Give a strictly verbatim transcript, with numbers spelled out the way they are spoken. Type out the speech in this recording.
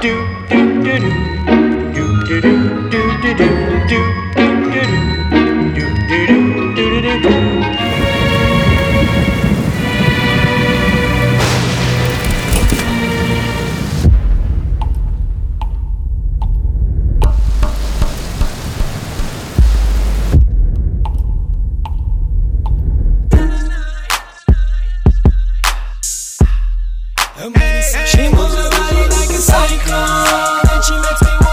She moves her body like a cyclone, and she makes me want